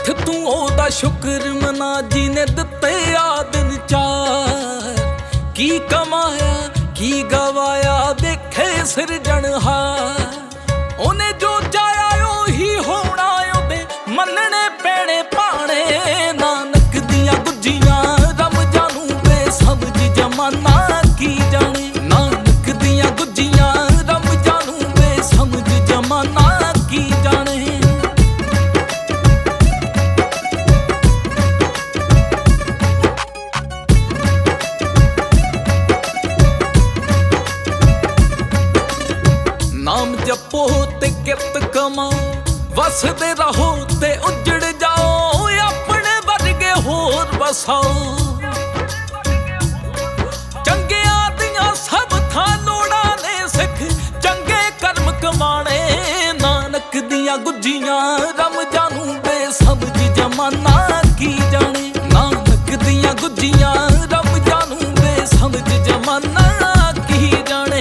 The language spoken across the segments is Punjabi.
ਉੱਠ ਤੂੰ ਉਹਦਾ ਸ਼ੁਕਰ ਮਨਾ ਜਿਹਨੇ ਦਿੱਤੇ ਆ ਦਿਨ ਚਾਰ। ਕੀ ਕਮਾਇਆ ਕੀ ਗਵਾਇਆ ਦੇਖੇ ਸਿਰਜਣਹਾਰ। ਉਹਨੇ ਜੋ ਚਾਹਿਆ ਉਹੀ ਹੋਣਾ, ਉਹਦੇ ਮੰਨਣੇ ਪੈਣੇ ਭਾਣੇ। ਨਾਨਕ ਦੀਆਂ ਗੁੱਜੀਆਂ ਰਮਜਾਂ ਨੂੰ ਬੇਸਮਝ ਜਮਾਨਾ ਕੀ ਜਾਣੇ। ਨਾਨਕ ਦੀਆਂ ਗੁੱਜੀਆਂ ਰਮਜਾਂ ਨੂੰ ਬੇਸਮਝ ਜਮਾਨਾ ਕੀ ਜਾਣੇ। ਨਾਮ ਜਪੋ ਤੇ ਕਿਰਤ ਕਮਾਓ, ਵਸਦੇ ਰਹੋ ਤੇ ਉੱਜੜ ਜਾਓ। ਆਪਣੇ ਵਰਗੇ ਹੋਰ ਵਸਾਓ। ਚੰਗਿਆਂ ਦੀਆਂ ਸਭ ਥਾਂ ਲੋੜਾਂ ਨੇ, ਸਿੱਖ ਚੰਗੇ ਕਰਮ ਕਮਾਣੇ। ਨਾਨਕ ਦੀਆਂ ਗੁੱਜੀਆਂ ਰਮਜਾਂ ਨੂੰ ਬੇਸਮਝ ਜਮਾਨਾ ਕੀ ਜਾਣੇ। ਨਾਨਕ ਦੀਆਂ ਗੁੱਜੀਆਂ ਰਮਜਾਂ ਨੂੰ ਬੇਸਮਝ ਜਮਾਨਾ ਕੀ ਜਾਣੇ।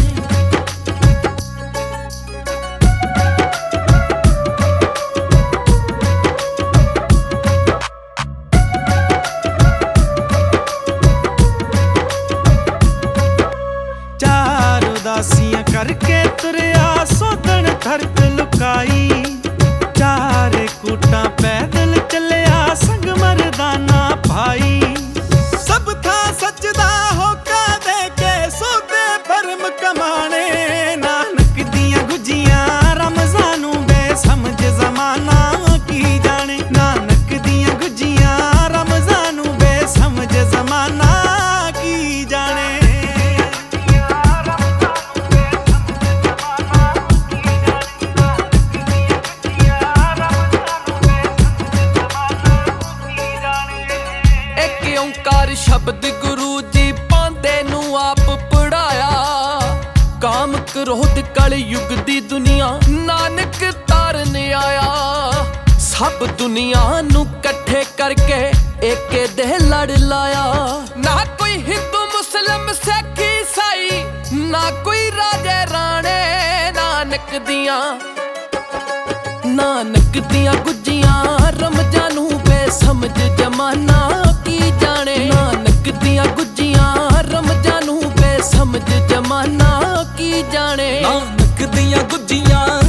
ਉਦਾਸੀਆਂ ਕਰਕੇ ਤੁਰਿਆ ਸੋਧਣ ਧਰਤ ਲੁਕਾਈ। ਚਾਰੇ ਕੂਟਾਂ ਪੈਦਲ ਚੱਲਿਆ ਸੰਗ ਮਰਦਾਨਾ ਭਾਈ। ਸਭ ਥਾਂ ਸੱਚ ਦਾ ਹੋਕਾ ਦੇ ਕੇ ਸੋਧੇ ਭਰਮ ਕਮਾਣੇ। ਨਾਨਕ ਦੀਆਂ ਗੁੱਜੀਆਂ ਰਮਜ਼ਾਂ ਨੂੰ ਬੇਸਮਝ ਜ਼ਮਾਨਾ ਕੀ ਜਾਣੇ। ਨਾਨਕ ਦੀਆਂ ਗੁੱਜੀਆਂ ਰਮਜ਼ਾਂ ਨੂੰ ਬੇਸਮਝ ਜ਼ਮਾਨਾ ਕੀ ਜਾਣੇ। ਓਂਕਾਰ ਸ਼ਬਦ ਗੁਰੂ ਜੀ ਪਾਂਦੇ ਨੂੰ ਆਪ ਪੜਾਇਆ। ਕਾਮ ਕ੍ਰੋਧ ਕਲ ਯੁਗ ਦੀ ਦੁਨੀਆ ਨਾਨਕ ਤਾਰਨ ਆਇਆ। ਸਭ ਦੁਨੀਆ ਨੂੰ ਇਕੱਠੇ ਕਰਕੇ ਏਕੇ ਦੇ ਲੜ ਲਾਇਆ। ਨਾ ਕੋਈ ਹਿੰਦੂ ਮੁਸਲਿਮ ਸਿੱਖ ਈਸਾਈ, ਨਾ ਕੋਈ ਰਾਜੇ ਰਾਣੇ। ਨਾਨਕ ਦੀਆਂ ਗੁੱਜੀਆਂ ਰਮਜਾਂ ਨੂੰ ਬੇਸਮਝ ਜਮਾਨਾ ਕੀ ਜਾਣੇ। ਨਾਨਕ ਦੀਆਂ ਗੁੱਜੀਆਂ ਰਮਜਾਂ ਨੂੰ ਬੇਸਮਝ ਜਮਾਨਾ ਕੀ ਜਾਣੇ। ਨਾਨਕ ਦੀਆਂ ਗੁੱਜੀਆਂ